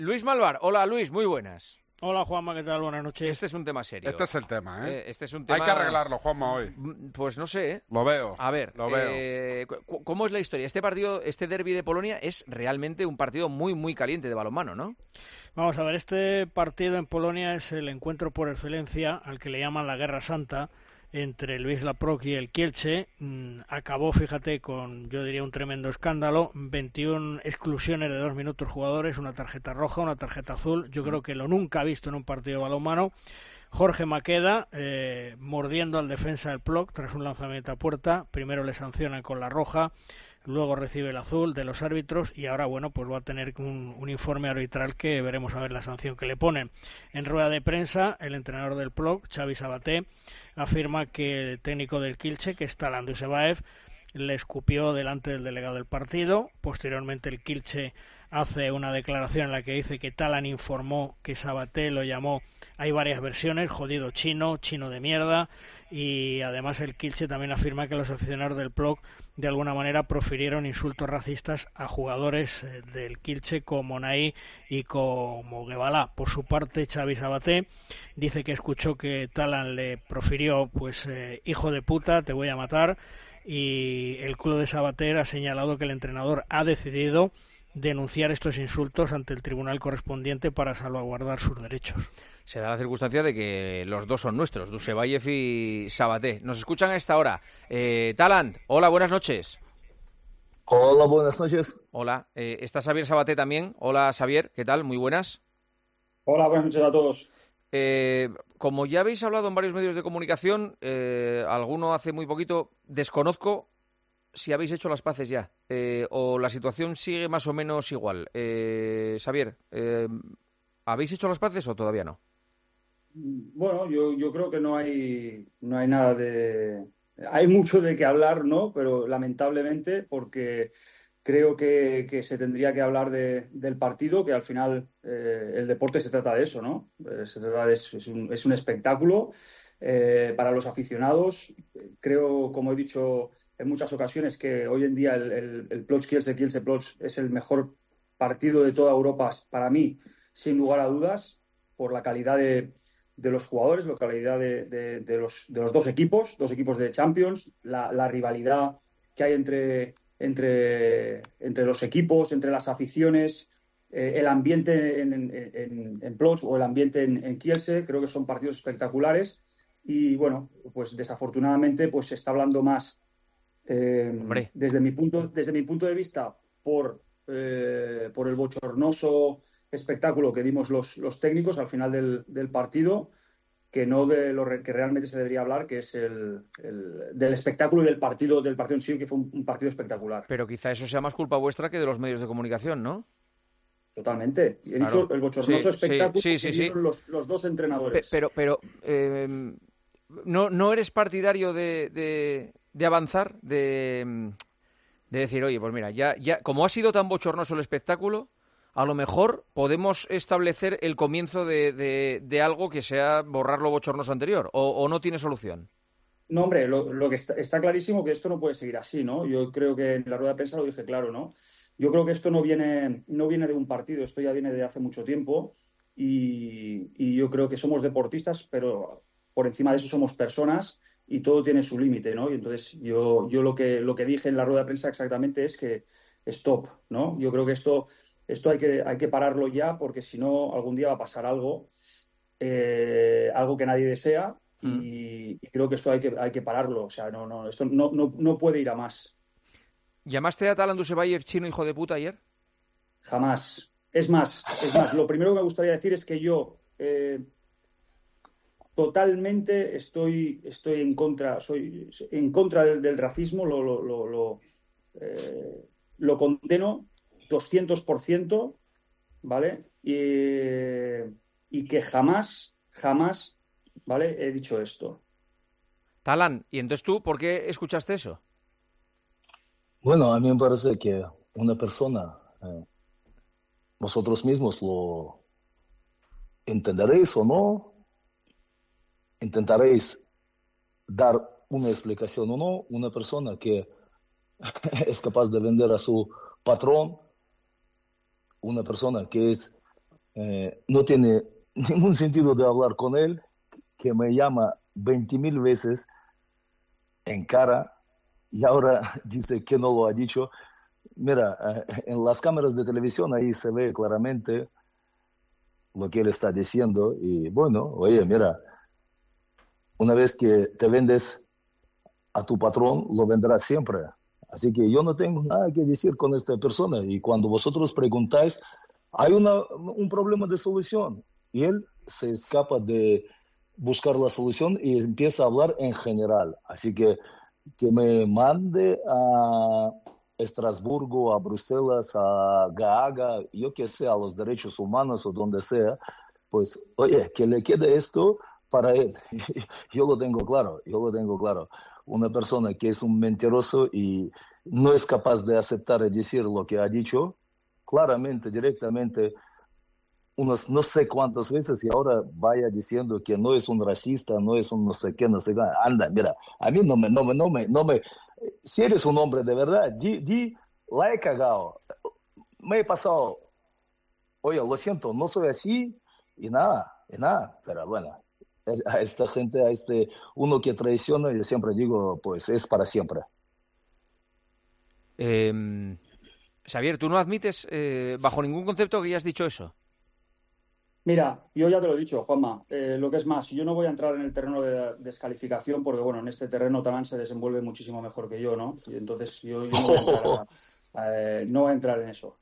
Luis Malvar, hola Luis, muy buenas. Hola Juanma, ¿qué tal? Buenas noches. Este es un tema serio. Este es el tema, ¿eh? Este es un tema... Hay que arreglarlo, Juanma, hoy. Pues no sé, ¿eh? Lo veo. A ver, lo veo. ¿Cómo es la historia? Este partido, este derbi de Polonia es realmente un partido muy, muy caliente de balonmano, ¿no? Vamos a ver, este partido en Polonia es el encuentro por excelencia al que le llaman la Guerra Santa entre el Wisła Płock y el Kielce. Acabó, fíjate, con, yo diría, un tremendo escándalo, 21 exclusiones de 2 minutos jugadores, una tarjeta roja, una tarjeta azul, yo creo que lo nunca visto en un partido de balonmano. Jorge Maqueda mordiendo al defensa del Płock tras un lanzamiento a puerta, primero le sancionan con la roja, luego recibe el azul de los árbitros y ahora, bueno, pues va a tener un informe arbitral que veremos a ver la sanción que le ponen. En rueda de prensa, el entrenador del Płock, Xavi Sabaté, afirma que el técnico del Kielce, que es Talan Dusebaev, le escupió delante del delegado del partido. Posteriormente el Kielce hace una declaración en la que dice que Talan informó que Sabaté lo llamó, hay varias versiones, jodido chino, chino de mierda, y además el Kielce también afirma que los aficionados del Płock de alguna manera profirieron insultos racistas a jugadores del Kielce como Nai y como Guebalá. Por su parte, Xavi Sabaté dice que escuchó que Talan le profirió pues hijo de puta, te voy a matar, y el club de Sabater ha señalado que el entrenador ha decidido denunciar estos insultos ante el tribunal correspondiente para salvaguardar sus derechos. Se da la circunstancia de que los dos son nuestros, Dusebaev y Sabaté. Nos escuchan a esta hora. Talant, hola, buenas noches. Hola, buenas noches. Hola, ¿está Xavier Sabaté también? Hola, Xavier, ¿qué tal? Muy buenas. Hola, buenas noches a todos. Como ya habéis hablado en varios medios de comunicación, alguno hace muy poquito, desconozco si habéis hecho las paces ya, o la situación sigue más o menos igual. Xavier, ¿habéis hecho las paces o todavía no? Bueno, yo creo que no hay nada de... Hay mucho de qué hablar, ¿no? Pero lamentablemente, porque creo que se tendría que hablar del partido, que al final el deporte se trata de eso, ¿no? Se trata es un espectáculo para los aficionados. Creo, como he dicho en muchas ocasiones, que hoy en día el Płock Kielce Płock es el mejor partido de toda Europa para mí, sin lugar a dudas, por la calidad de los jugadores, la calidad de los dos equipos de Champions, la rivalidad que hay entre los equipos, entre las aficiones, el ambiente en Płock o el ambiente en Kielce. Creo que son partidos espectaculares y bueno, pues desafortunadamente pues se está hablando más desde mi punto de vista por el bochornoso espectáculo que dimos los técnicos al final del partido, que no de lo que realmente se debería hablar, que es del espectáculo y del partido en sí, que fue un partido espectacular. Pero quizá eso sea más culpa vuestra que de los medios de comunicación, ¿no? Totalmente. He Claro. dicho el bochornoso espectáculo sí. que dieron los dos entrenadores. Pero ¿no eres partidario de avanzar, de decir, oye, pues mira, ya como ha sido tan bochornoso el espectáculo, a lo mejor podemos establecer el comienzo de algo que sea borrar lo bochornoso anterior, o no tiene solución? No, hombre, lo que está clarísimo que esto no puede seguir así, ¿no? Yo creo que en la rueda de prensa lo dije claro, ¿no? Yo creo que esto no viene de un partido, esto ya viene de hace mucho tiempo y yo creo que somos deportistas, pero por encima de eso somos personas y todo tiene su límite, ¿no? Y entonces yo lo que dije en la rueda de prensa exactamente es que stop, ¿no? Yo creo que esto hay que pararlo ya, porque si no algún día va a pasar algo que nadie desea y creo que esto hay que pararlo. O sea, esto no puede ir a más. ¿Llamaste a Talan Dusebaev chino hijo de puta ayer? Jamás. Es más, lo primero que me gustaría decir es que yo totalmente estoy en contra, soy en contra del racismo, lo condeno 200%, ¿vale? Y que jamás, ¿vale? He dicho esto. Talan, ¿y entonces tú por qué escuchaste eso? Bueno, a mí me parece que una persona, vosotros mismos lo entenderéis o no, intentaréis dar una explicación o no, una persona que es capaz de vender a su patrón, una persona que es no tiene ningún sentido de hablar con él, que me llama 20.000 veces en cara y ahora dice que no lo ha dicho. Mira, en las cámaras de televisión ahí se ve claramente lo que él está diciendo y bueno, oye, mira, una vez que te vendes a tu patrón, lo vendrás siempre. Así que yo no tengo nada que decir con esta persona y cuando vosotros preguntáis, hay un problema de solución y él se escapa de buscar la solución y empieza a hablar en general. Así que me mande a Estrasburgo, a Bruselas, a Gaga, yo que sé, a los derechos humanos o donde sea, pues, oye, que le quede esto para él. Yo lo tengo claro, yo lo tengo claro. Una persona que es un mentiroso y no es capaz de aceptar y decir lo que ha dicho, claramente, directamente, unos no sé cuántas veces y ahora vaya diciendo que no es un racista, no es un no sé qué, no sé qué. Anda, mira, a mí no me, si eres un hombre de verdad, la he cagado, me he pasado, oye, lo siento, no soy así y nada, pero bueno, a esta gente, uno que traiciona, yo siempre digo, pues es para siempre. Xavier, ¿tú no admites bajo ningún concepto que hayas dicho eso? Mira, yo ya te lo he dicho, Juanma, lo que es más, yo no voy a entrar en el terreno de descalificación porque, bueno, en este terreno Talán se desenvuelve muchísimo mejor que yo, ¿no? Y entonces yo no voy a entrar, no voy a entrar en eso.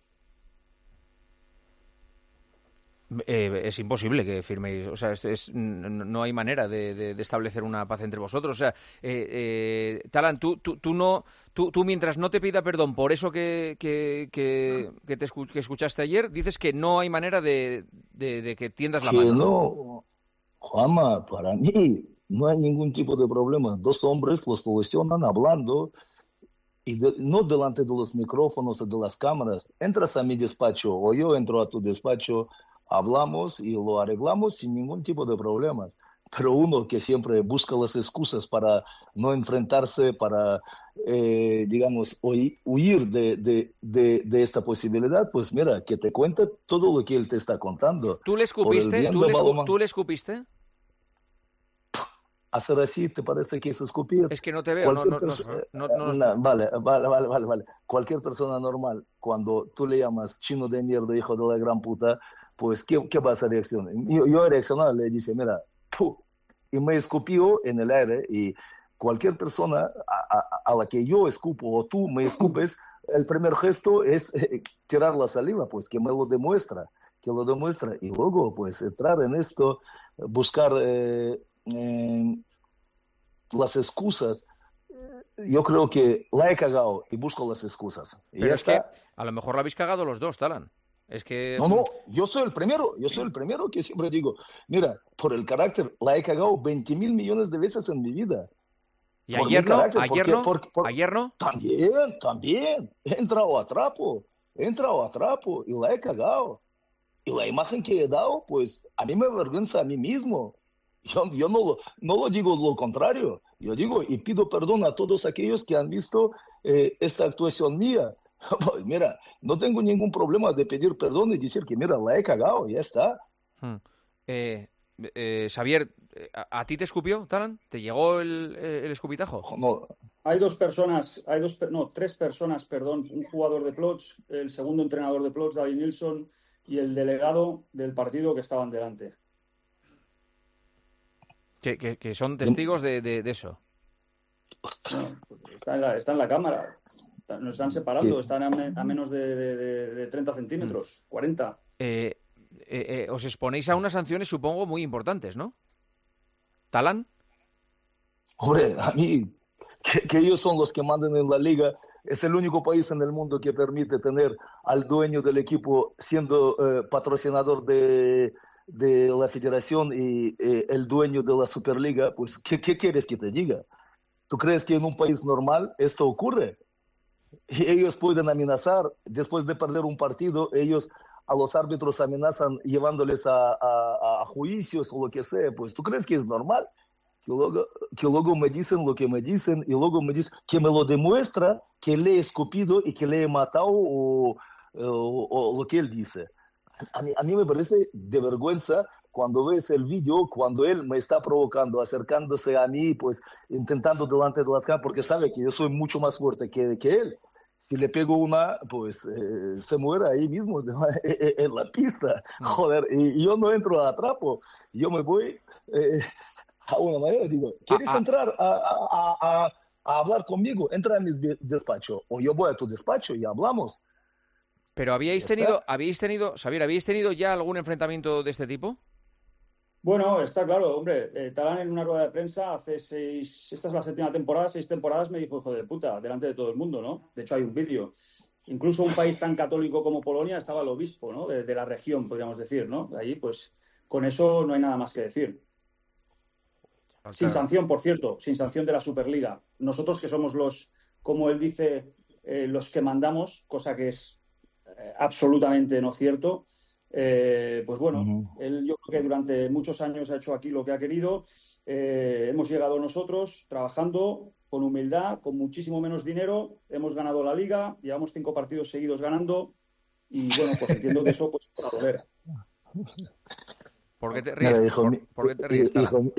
Es imposible que firméis, o sea, no hay manera de establecer una paz entre vosotros. O sea, Talán, tú mientras no te pida perdón por eso que escuchaste ayer, dices que no hay manera de que tiendas la mano. No, Juanma, para mí no hay ningún tipo de problema. Dos hombres lo solucionan hablando y no delante de los micrófonos o de las cámaras. Entras a mi despacho o yo entro a tu despacho, hablamos y lo arreglamos sin ningún tipo de problemas. Pero uno que siempre busca las excusas para no enfrentarse, para, digamos, huir de esta posibilidad, pues mira, que te cuente todo lo que él te está contando. ¿Tú le escupiste? ¿Tú le escupiste? Hacer así, ¿te parece que es escupir? Es que no te veo. Vale. Cualquier persona normal, cuando tú le llamas chino de mierda, hijo de la gran puta, pues, ¿qué vas a reaccionar? Yo he reaccionado, le dije, mira, y me escupió en el aire, y cualquier persona a la que yo escupo o tú me escupes, el primer gesto es tirar la saliva, pues que me lo demuestra, y luego, pues, entrar en esto, buscar las excusas. Yo creo que la he cagado y busco las excusas. Pero es que a lo mejor la habéis cagado los dos, Talán. Es que... No, yo soy el primero que siempre digo, mira, por el carácter, la he cagado 20.000 millones de veces en mi vida. ¿Y ayer no? ¿Ayer no? También. He entrado a trapo y la he cagado. Y la imagen que he dado, pues, a mí me avergüenza a mí mismo. Yo no lo digo lo contrario. Yo digo y pido perdón a todos aquellos que han visto esta actuación mía. Mira, no tengo ningún problema de pedir perdón y decir que, mira, la he cagado, ya está. Xavier, ¿a ti te escupió, Talán? ¿Te llegó el escupitajo? No. Tres personas, perdón. Un jugador de Plots, el segundo entrenador de Plots, David Nilsson, y el delegado del partido que estaban delante. Que son testigos de eso. No, está en la cámara. Nos están separando, están a menos de 30 centímetros, 40. Os exponéis a unas sanciones, supongo, muy importantes, ¿no? ¿Talán? Hombre, a mí, que ellos son los que mandan en la liga, es el único país en el mundo que permite tener al dueño del equipo siendo patrocinador de la federación y el dueño de la Superliga. Pues, ¿qué quieres que te diga? ¿Tú crees que en un país normal esto ocurre? Y ellos pueden amenazar, después de perder un partido, ellos a los árbitros amenazan llevándoles a juicios o lo que sea. Pues, ¿tú crees que es normal? Que luego me dicen lo que me dicen y luego me dicen que me lo demuestra que le he escupido y que le he matado o lo que él dice. a mí me parece de vergüenza cuando ves el vídeo, cuando él me está provocando, acercándose a mí, pues intentando delante de las cámaras, porque sabe que yo soy mucho más fuerte que él. Si le pego una, pues se muere ahí mismo en la pista. Joder, y yo no entro a atrapo. Yo me voy a una manera, digo, ¿quieres entrar a hablar conmigo? Entra a mi despacho. O yo voy a tu despacho y hablamos. Pero habéis tenido, Xavier, ¿habéis tenido ya algún enfrentamiento de este tipo? Bueno, está claro, hombre. Talán en una rueda de prensa hace esta es la 7ª temporada, 6 temporadas, me dijo hijo de puta, delante de todo el mundo, ¿no? De hecho, hay un vídeo. Incluso un país tan católico como Polonia estaba el obispo, ¿no? De la región, podríamos decir, ¿no? Allí, pues, con eso no hay nada más que decir. Okay. Sin sanción, por cierto, sin sanción de la Superliga. Nosotros que somos los, como él dice, los que mandamos, cosa que es absolutamente no cierto. Pues bueno, él yo creo que durante muchos años ha hecho aquí lo que ha querido. Hemos llegado nosotros trabajando con humildad, con muchísimo menos dinero, hemos ganado la Liga, llevamos 5 partidos seguidos ganando y bueno, pues entiendo que eso pues es para volver. ¿Por qué te ríes? ¿Por qué te ríes?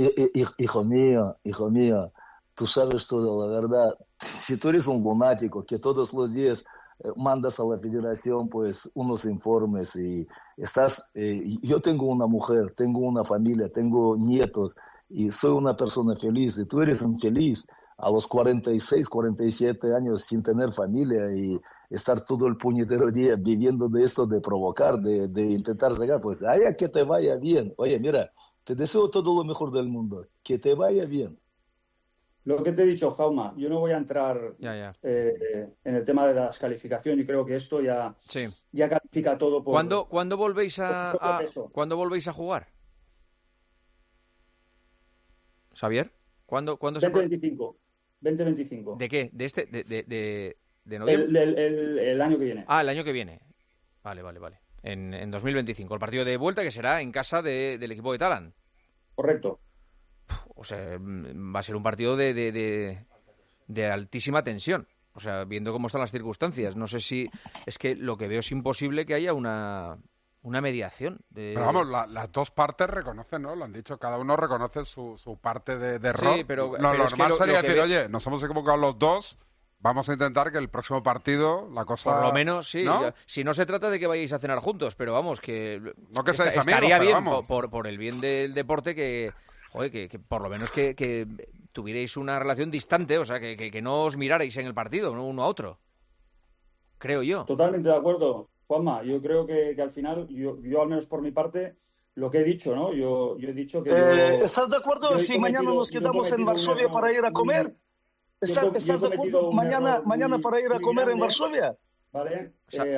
Hijo mío, tú sabes todo, la verdad. Si tú eres un lunático que todos los días mandas a la federación pues unos informes y estás, yo tengo una mujer, tengo una familia, tengo nietos y soy una persona feliz y tú eres infeliz a los 46, 47 años sin tener familia y estar todo el puñetero día viviendo de esto, de provocar, de intentar llegar, pues allá que te vaya bien. Oye, mira, te deseo todo lo mejor del mundo, que te vaya bien. Lo que te he dicho, Jauma, yo no voy a entrar en el tema de la descalificación y creo que esto ya califica todo por... ¿Cuándo volvéis ¿cuándo volvéis a jugar? ¿Xavier? ¿Cuándo 2025. 2025. ¿De qué? ¿De noviembre? El año que viene. Ah, el año que viene. Vale. En 2025. El partido de vuelta que será en casa del equipo de Talán. Correcto. O sea, va a ser un partido de altísima tensión. O sea, viendo cómo están las circunstancias. No sé si... Es que lo que veo es imposible que haya una mediación. Pero vamos, las dos partes reconocen, ¿no? Lo han dicho, cada uno reconoce su parte de error. Sí, pero lo normal es que sería decir, oye, nos hemos equivocado los dos, vamos a intentar que el próximo partido la cosa... Por lo menos, sí. ¿No? Si no se trata de que vayáis a cenar juntos, pero vamos, que... No que seáis amigos, estaría pero bien, vamos. por el bien del deporte, que por lo menos que tuvierais una relación distante, o sea, que no os mirarais en el partido, uno a otro. Creo yo. Totalmente de acuerdo, Juanma. Yo creo que al final, yo al menos por mi parte, lo que he dicho, ¿no? Yo he dicho que... ¿Estás de acuerdo si mañana nos quedamos en Varsovia para ir a comer? ¿Estás de acuerdo mañana para ir a comer en Varsovia? Vale.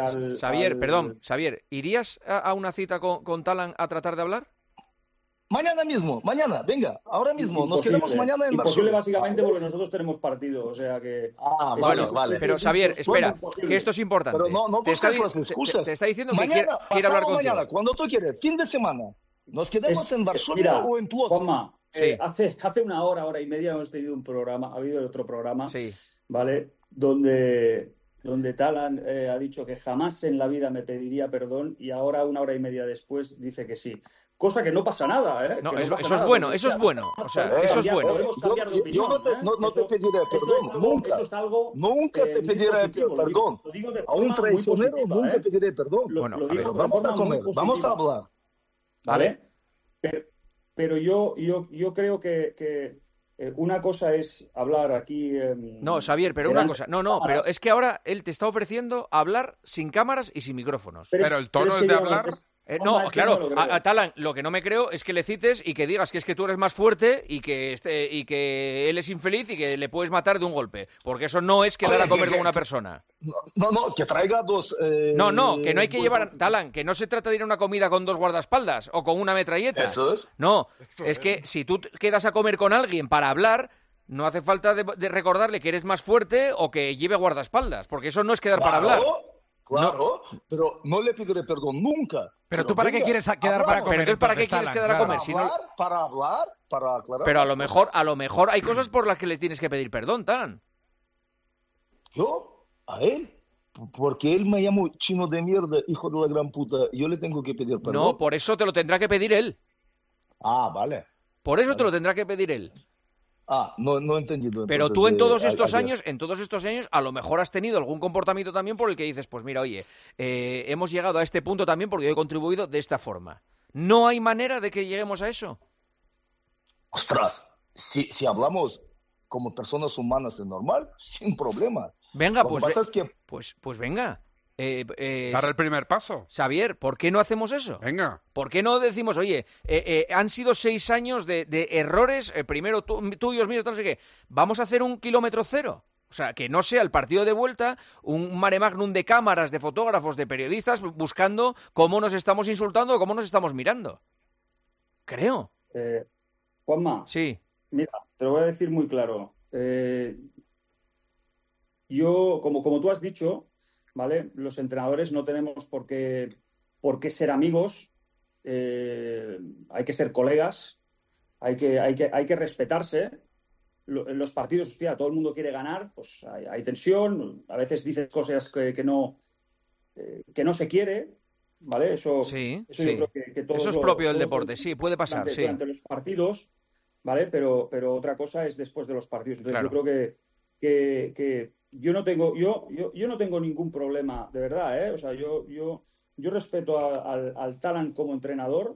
Xavier, ¿irías a una cita con Talán a tratar de hablar? Mañana mismo, venga, ahora mismo, nos quedamos mañana en Varsovia. Imposible básicamente porque nosotros tenemos partido, o sea que... Vale. Pero Xavier, espera, que esto es importante. Pero no te busques las excusas. Te está diciendo mañana, que quiere hablar contigo. Mañana, cuando tú quieres, fin de semana, nos quedamos en Varsovia o en Plock. Juanma, hace una hora y media hemos tenido un programa, ha habido otro programa, ¿vale? Donde Talán ha dicho que jamás en la vida me pediría perdón y ahora, una hora y media después, dice que sí. Cosa que no pasa nada, ¿eh? No, eso es bueno. O sea, eso es bueno. Yo no te pediré perdón, nunca. Nunca te pediré perdón. A un traicionero nunca pediré perdón. Pero vamos a comer, vamos a hablar. ¿Vale? Pero yo creo que una cosa es hablar aquí... No, Xavier, pero una cosa. No, pero es que ahora él te está ofreciendo hablar sin cámaras y sin micrófonos. Pero el tono es de hablar... No, claro, a Talán lo que no me creo es que le cites y que digas que es que tú eres más fuerte y que él es infeliz y que le puedes matar de un golpe. Porque eso no es quedar a comer con una persona. No, que traiga dos... No, que no hay que llevar... Talán, que no se trata de ir a una comida con 2 guardaespaldas o con una metralleta. Eso es. No, es que si tú quedas a comer con alguien para hablar... No hace falta de recordarle que eres más fuerte o que lleve guardaespaldas, porque eso no es quedar para hablar. Claro, pero no le pediré perdón nunca. Pero tú, ¿para qué quieres quedar para comer? Pero entonces, ¿para qué quieres quedar a comer? Para hablar, para aclarar. Pero a lo mejor hay cosas por las que le tienes que pedir perdón, Talán. ¿Yo? ¿A él? porque él me llamó chino de mierda, hijo de la gran puta, yo le tengo que pedir perdón. No, por eso te lo tendrá que pedir él. Ah, vale. Por eso te lo tendrá que pedir él. Ah, no he entendido. Pero entonces tú en de todos estos ayer. años, a lo mejor has tenido algún comportamiento también por el que dices, pues mira, oye, hemos llegado a este punto también porque yo he contribuido de esta forma. ¿No hay manera de que lleguemos a eso? Ostras, si hablamos como personas humanas es normal, sin problema. Venga, Lo que pues, pasa es que pues venga. Dar el primer paso. Xavier, ¿por qué no hacemos eso? Venga. ¿Por qué no decimos, oye, han sido 6 años de errores, primero tuyos, míos, tal, no sé qué, vamos a hacer un kilómetro cero? O sea, que no sea el partido de vuelta un mare magnum de cámaras, de fotógrafos, de periodistas buscando cómo nos estamos insultando o cómo nos estamos mirando. Creo. Juanma, Sí. mira, te lo voy a decir muy claro. Yo, como tú has dicho, ¿vale? Los entrenadores no tenemos por qué ser amigos, hay que ser colegas, hay que respetarse. En los partidos, hostia, todo el mundo quiere ganar, pues hay tensión, a veces dices cosas que no se quiere, ¿vale? Eso Sí. yo creo que Eso es propio del deporte, sí, puede pasar, sí. durante los partidos, ¿vale? Pero otra cosa es después de los partidos. Entonces, Claro. yo creo que yo no tengo ningún problema, de verdad, ¿eh? O sea, yo respeto al Talant como entrenador,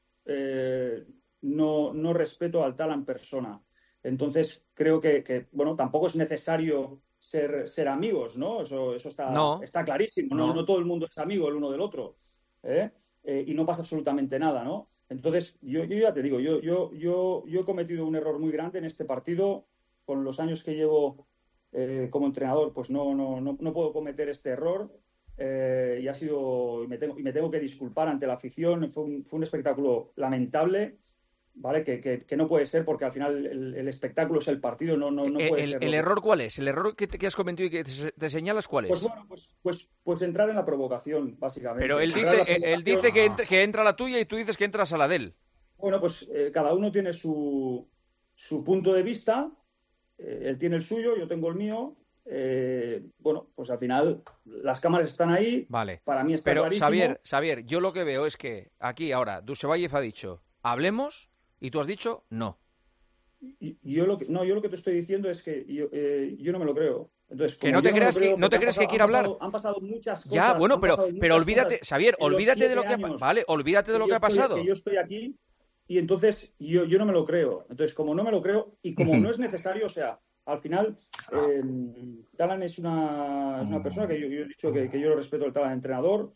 no respeto al Talant persona. Entonces, creo que bueno, tampoco es necesario ser amigos, ¿no? Eso está clarísimo. No todo el mundo es amigo el uno del otro, ¿eh? Y no pasa absolutamente nada, ¿no? Entonces, yo ya te digo, yo he cometido un error muy grande en este partido. Con los años que llevo como entrenador, pues no puedo cometer este error. Y me tengo que disculpar ante la afición. Fue un espectáculo lamentable, ¿vale? Que no puede ser, porque al final el espectáculo es el partido, no puede ser. ¿El error cuál es? ¿El error que has cometido y que te señalas cuál es? Pues bueno, pues entrar en la provocación, básicamente. Pero él dice que entra la tuya y tú dices que entras a la de él. Bueno, pues cada uno tiene su punto de vista. Él tiene el suyo, yo tengo el mío. Bueno, pues al final las cámaras están ahí. Vale. Para mí está pero clarísimo. Xavier, yo lo que veo es que aquí ahora Dusevayev ha dicho hablemos y tú has dicho no. Yo lo que te estoy diciendo es que yo no me lo creo. Entonces, que no te creas que quiere hablar. Han pasado muchas cosas. Ya, bueno, pero olvídate, Xavier, olvídate de lo que ha pasado. Vale, olvídate de lo que ha pasado. Que yo estoy aquí y entonces yo no me lo creo. Entonces, como no me lo creo y como no es necesario, o sea, al final, Talant es una persona que yo he dicho que yo lo respeto, el Talant entrenador,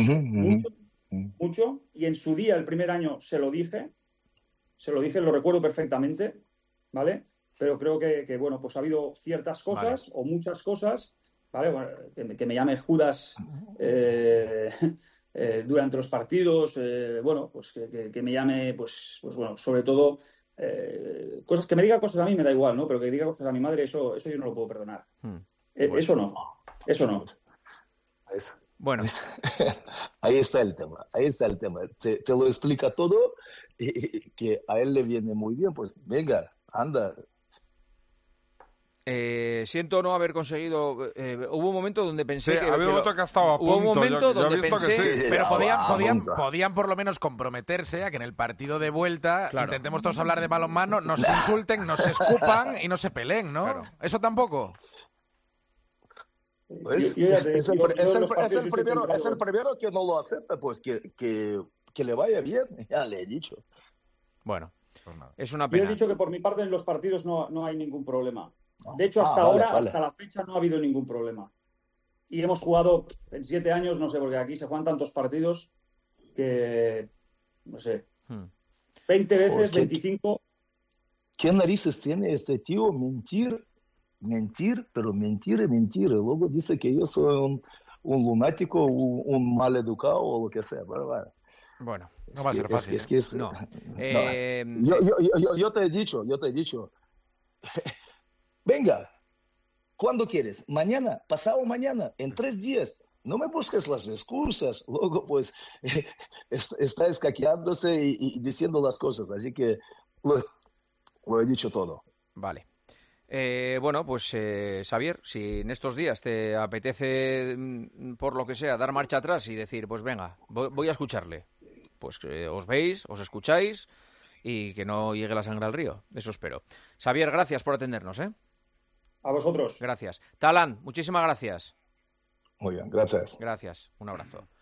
mucho, y en su día, el primer año, se lo dije, lo recuerdo perfectamente, ¿vale? Pero creo que bueno, pues ha habido ciertas cosas, vale, o muchas cosas, ¿vale? Bueno, que me llame Judas durante los partidos, bueno, pues que me llame, pues bueno, sobre todo cosas, que me diga cosas a mí me da igual, ¿no? Pero que diga cosas a mi madre, eso yo no lo puedo perdonar. Bueno. Eso no. Bueno, ahí está el tema. Te lo explica todo y que a él le viene muy bien, pues venga, anda. Siento no haber conseguido. Hubo un momento donde pensé sí, que. Había un momento que estaba a punto. Hubo un momento donde pensé. Sí, pero podían por lo menos comprometerse a que en el partido de vuelta intentemos todos hablar de balonmano, nos insulten, nos escupan y no se peleen, ¿no? Claro. ¿Eso tampoco? Pues, es el primero que no lo acepta, pues que le vaya bien, ya le he dicho. Bueno, es una pena. Yo he dicho que por mi parte en los partidos no hay ningún problema. De hecho, hasta ahora, hasta la fecha, no ha habido ningún problema. Y hemos jugado en 7 años, no sé, porque aquí se juegan tantos partidos que, no sé, 20 veces, 25. ¿Qué narices tiene este tío? Mentir. Luego dice que yo soy un lunático, un mal educado o lo que sea. Bueno, no va a ser fácil. No. Yo te he dicho. Venga, ¿cuándo quieres? Mañana, pasado mañana, en 3 días. No me busques las excusas. Luego, pues, está escaqueándose y diciendo las cosas. Así que lo he dicho todo. Vale. Bueno, pues Xavier, si en estos días te apetece, por lo que sea, dar marcha atrás y decir, pues venga, voy a escucharle, pues os veis, os escucháis y que no llegue la sangre al río. Eso espero. Xavier, gracias por atendernos, ¿eh? A vosotros. Gracias. Talan, muchísimas gracias. Muy bien, gracias. Gracias, un abrazo.